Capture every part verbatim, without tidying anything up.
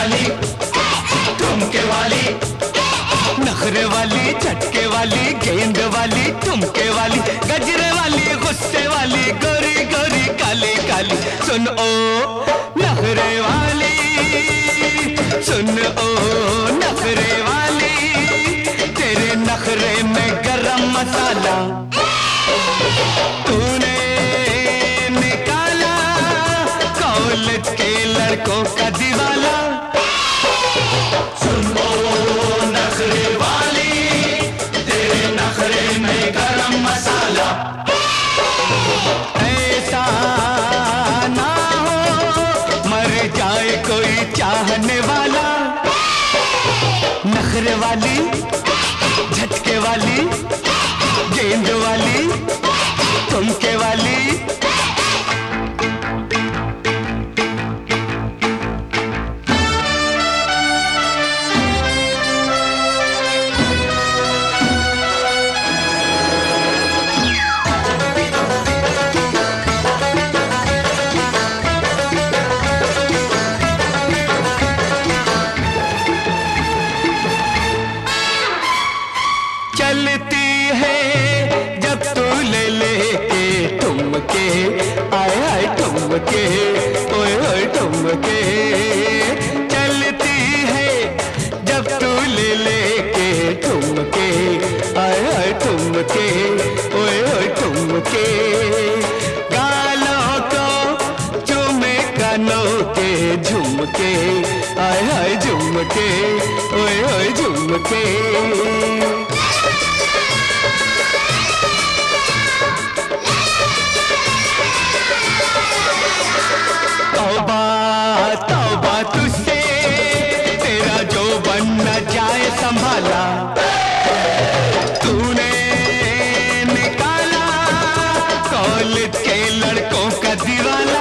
वाली, ठुमके वाली, नखरे वाली, झटके वाली, गेंद वाली, ठुमके वाली, गजरे वाली, गुस्से वाली, गोरी गोरी काली काली। सुन ओ नखरे वाली, सुन ओ नखरे वाली, तेरे नखरे में गरम मसाला तूने निकाला कॉलेज के लड़कों का दीवाला। सुन ओ नखरे वाली, तेरे नखरे में गरम मसाला। ऐसा ना हो मर जाए कोई चाहने वाला। नखरे वाली, झटके वाली, गेंद वाली, ठुमके वाली, चलती है जब तू ले लेके ठुमके, आए आए ठुमके, ओए ओए ठुमके। चलती है जब तू ले लेके ठुमके, आए आए ठुमके, ओए ओए ठुमके। गालों को चूमे कानों के झुमके, आए आए झुमके, ओए ओए झुमके। तौबा तौबा तुझसे, तेरा जो बन न जाए संभाला। तूने निकाला कॉलेज के लड़कों का दीवाला।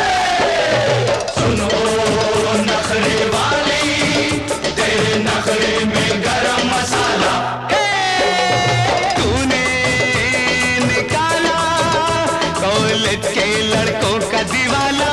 सुनो नखरे वाली, तेरे नखरे में गरम मसाला। तूने निकाला कॉलेज के लड़कों का दीवाला।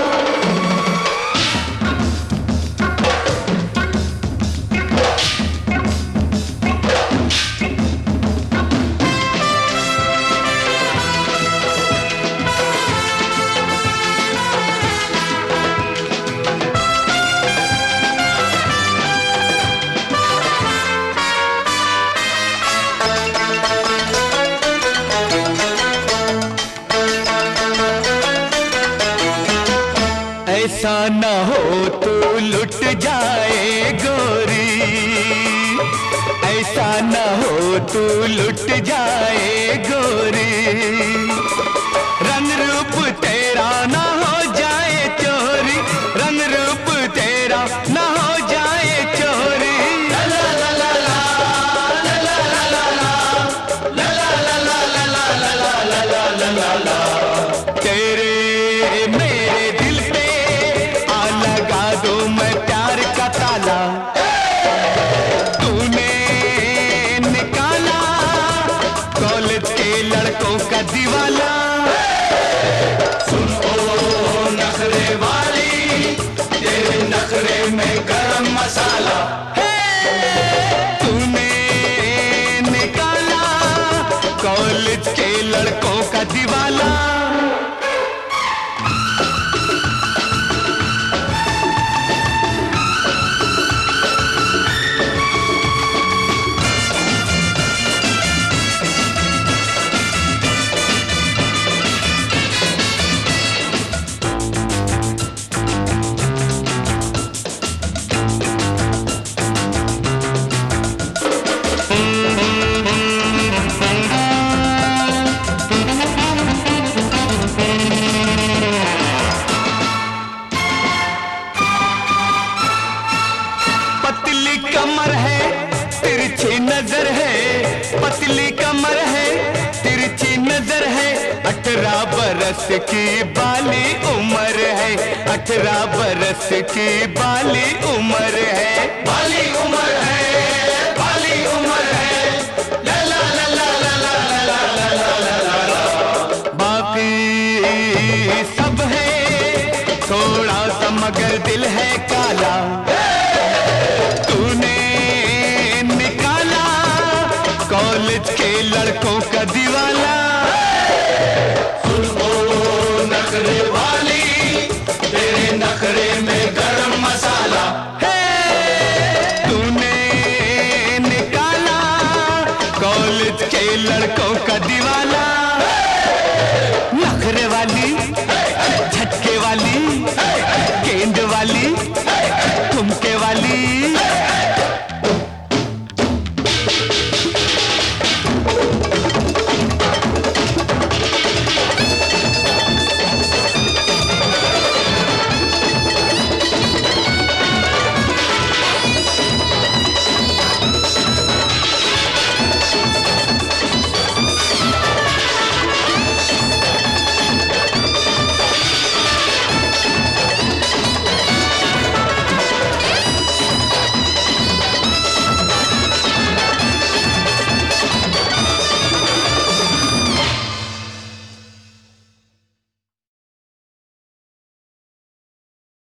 ऐसा न हो तू लुट जाए गोरी, ऐसा न हो तू लुट जाए गोरी। रंग रूप तेरा न हो जाए चोरी, रंग रूप तेरा न हो जाए चोरी। ला ला ला ला ला, ला ला ला ला ला, ला ला ला ला ला ला ला ला ला ला ला। तेरे मेरे दिल पे आ लगा दो मैं प्यार का ताला। तूने निकाला कॉलेज के लड़कों का दीवाला। सुन ओ नखरे वाली, तेरे नखरे में गरम मसाला। तूने निकाला कॉलेज के लड़कों का दीवाला। पतली कमर है तिरछी नजर है, पतली कमर है तिरछी नजर है। अठारह बरस की बाली उम्र है, अठारह बरस की बाली उम्र है, बाली उम्र है, बाली उम्र है। ला ला ला ला ला ला ला ला ला ला ला। बाकी सब है थोड़ा सा मगर दिल है काला। का दीवाना।